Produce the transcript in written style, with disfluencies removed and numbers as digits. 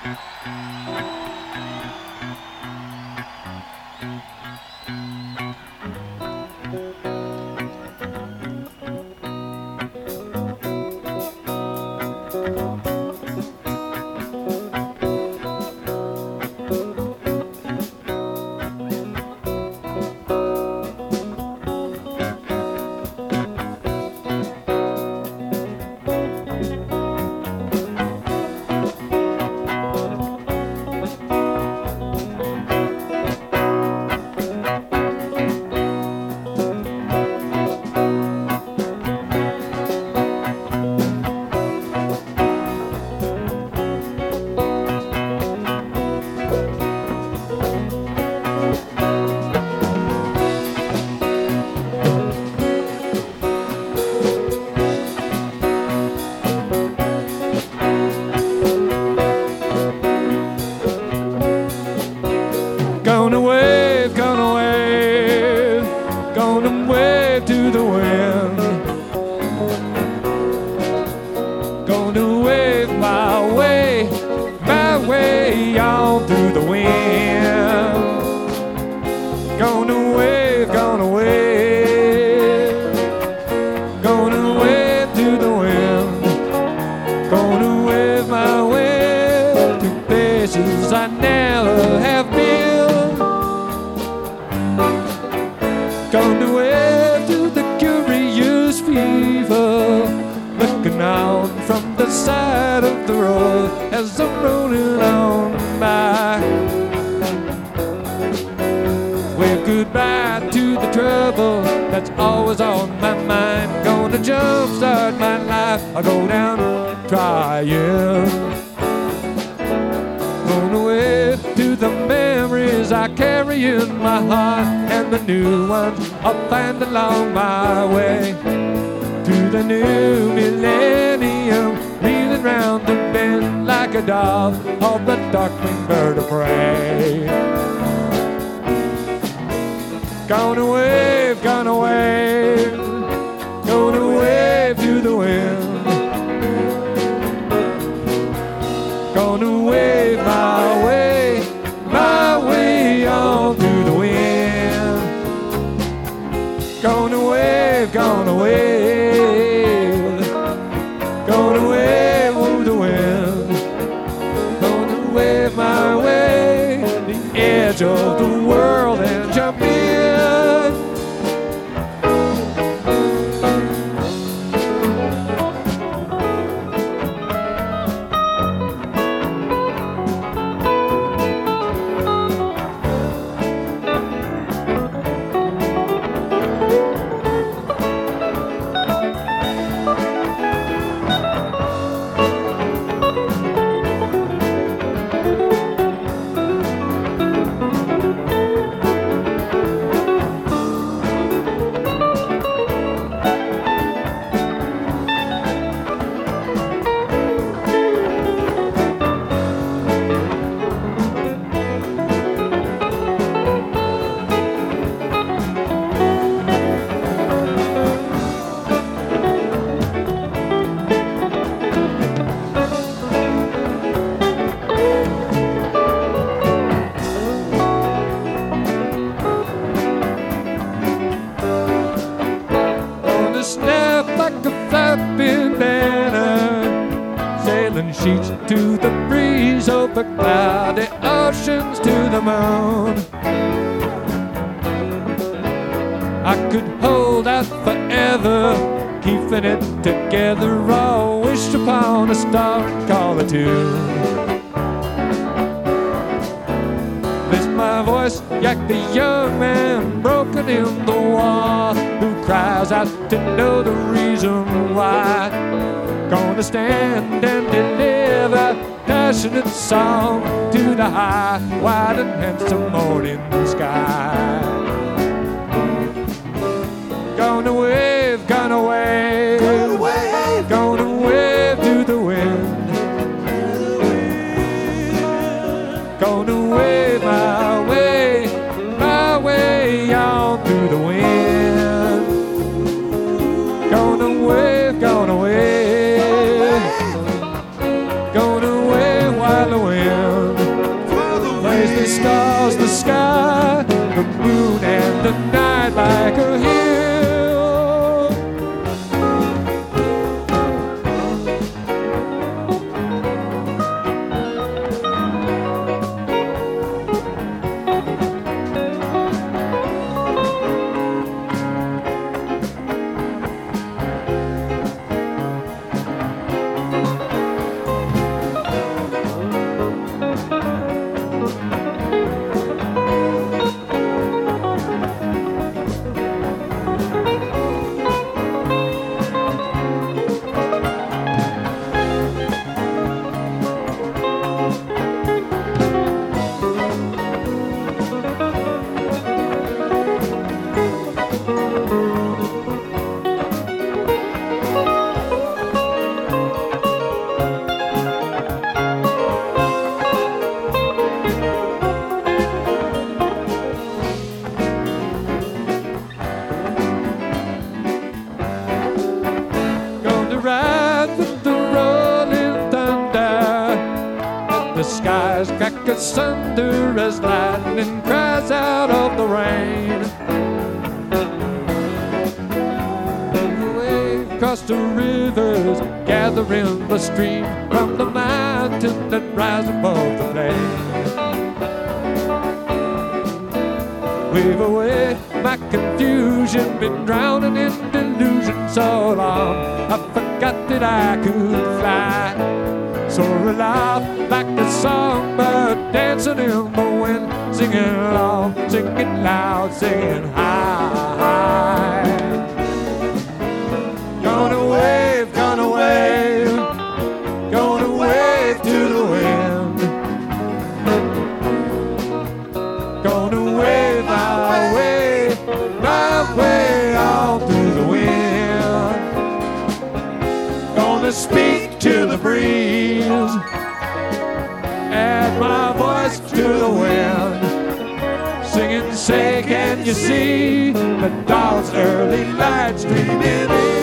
Gonna wave, gonna wave, gonna wave to the wind. Gonna wave my way on through the wind. Gonna wave, gonna wave, gonna wave to the wind. Gonna wave my way to places I never have been. Gonna wave to the curious fever, looking out from the side of the road as I'm rolling on by. Wave goodbye to the trouble that's always on my mind. Gonna jumpstart my life, I go down trying. Gonna wave to the memories I carry in my heart, and the new ones I'll find along my way. To the new millennium, reeling round the bend like a dove of the dark-winged bird of prey. Gonna wave, gonna wave, gonna wave to the wind. Gonna wave my way on through the wind. Gonna wave, gonna wave, gonna wave over the wind. Gonna wave my way to the edge of the world and jump in. Snap like a flapping banner, sailing sheets to the breeze over cloudy oceans to the moon. I could hold out forever, keeping it together, or wish upon a star and call a tune. Lift my voice like the young man broken in the wall, who cries out to know the reason why. Gonna stand and deliver passionate song to the high, wide and handsome morning sky. Gonna wave, gonna wave, gonna wave, gonna wave to the wind. Gonna wave my way on through the wind. Gonna wave, gonna wave, gonna wave while the wind. stars, the sky, the moon and the night like a hill. Ride with the rolling thunder, the skies crack asunder as lightning cries out of the rain. Away across the rivers, gather in the stream from the mountain that rise above the plain. Wave away my confusion, been drowning in delusion so long I forgot that I could fly. Soar aloft like a songbird dancing in the wind, singing long, singing loud, singing high. Gonna wave, gonna wave, gonna wave to the wind. Gonna wave my way all through the wind. Gonna speak to the breeze, add my voice to the wind, singing, say, can you see the dawn's early light streaming in?